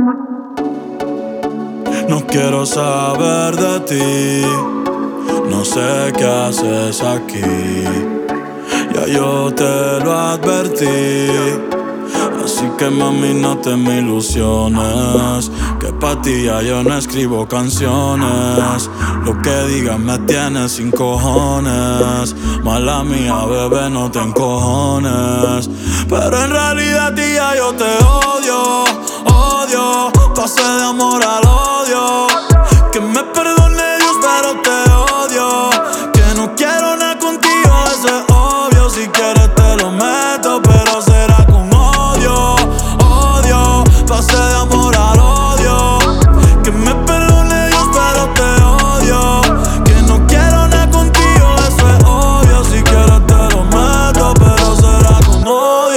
No quiero saber de ti, no sé qué haces aquí. Ya yo te lo advertí, así que mami no te me ilusiones, que pa' ti ya yo no escribo canciones. Lo que digas me tienes sin cojones. Mala mía, bebé, no te encojones. Pero en realidad a ti ya yo te odio, odio. Pasé de amor al odio. Que me perdone Dios, pero te odio. Que no quiero nada contigo, eso es obvio. Si quieres te lo meto, pero será con odio, odio. Pasé de amor al odio. Que me perdone Dios, pero te odio. Que no quiero nada contigo, eso es obvio. Si quieres te lo meto, pero será con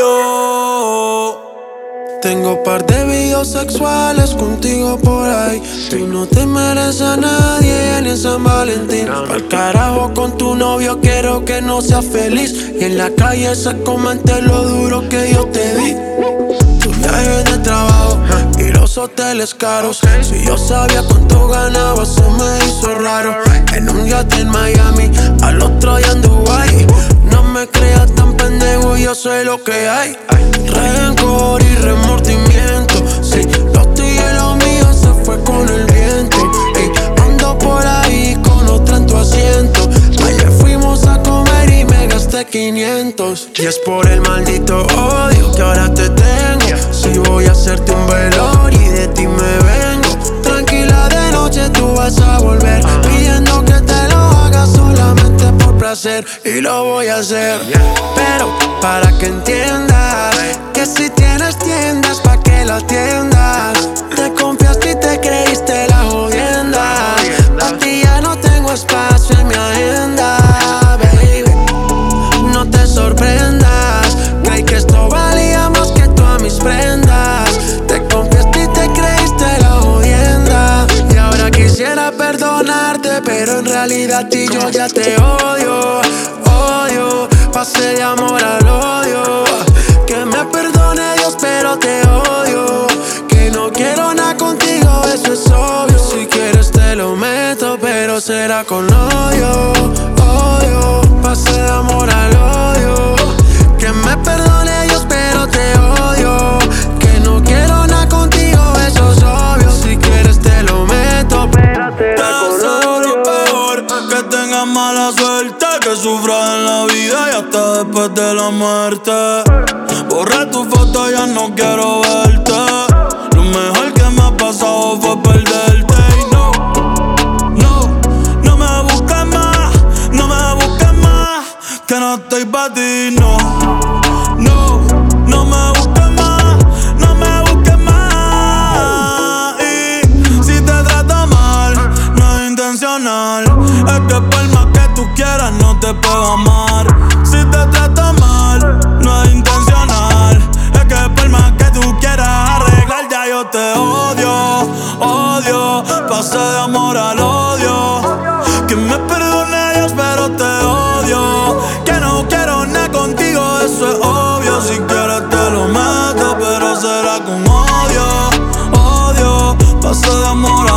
odio. Tengo par de videos sexuales contigo por ahí. Tú no te mereces a nadie ni en San Valentín. Al carajo con tu novio, quiero que no seas feliz. Y en la calle se comente lo duro que yo te di. Tu viaje de trabajo y los hoteles caros. Si yo sabía cuánto ganaba, se me hizo raro. En un yate en Miami, al otro día en Dubai. No me creas tan pendejo, yo sé lo que hay. Rencor y remordimiento, sí, lo tuyo y lo mío se fue con el viento. Ey, ando por ahí con otra en tu asiento. Ayer fuimos a comer y me gasté 500. Y es por el maldito odio que ahora te tengo. Si voy a hacerte un velorio y de ti me vengo. Tranquila, de noche tú vas a volver, pidiendo que te lo haga solamente por placer. Y lo voy a hacer, pero para que entiendas que si tienes tiendas, pa' que la atiendas. Te confiaste y te creíste la jodienda. Pa' ti ya no tengo espacio en mi agenda, baby. No te sorprendas, creí que esto valía más que todas mis prendas. Te confiaste y te creíste la jodienda. Y ahora quisiera perdonarte, pero en realidad a ti yo ya te odio, odio. Pasé de amor al odio. Que me perdone Dios, pero te odio. Que no quiero nada contigo, eso es obvio. Si quieres te lo meto, pero será con odio, odio. Pasé de amor al odio. Que me perdone Dios, pero te odio. Que no quiero nada contigo, eso es obvio. Si quieres te lo meto, pero será con odio. Peor que tengas mala suerte, que sufras en la vida y hasta después de la muerte. Borré tu foto, ya no quiero verte. Lo mejor que me ha pasado fue perderte. Y no, no, no me busques más, no me busques más, que no estoy pa' ti, no, no, no me busques más, no me busques más. Y si te trato mal, no es intencional, es que por más que tú quieras no te puedo amar. Si te trato mal, no es intencional, es que por más que tú quieras arreglar, ya yo te odio, odio. Pasé de amor al odio. Que me perdone Dios, pero te odio. Que no quiero nada contigo, eso es obvio. Si quieres te lo meto, pero será con odio, odio. Pasé de amor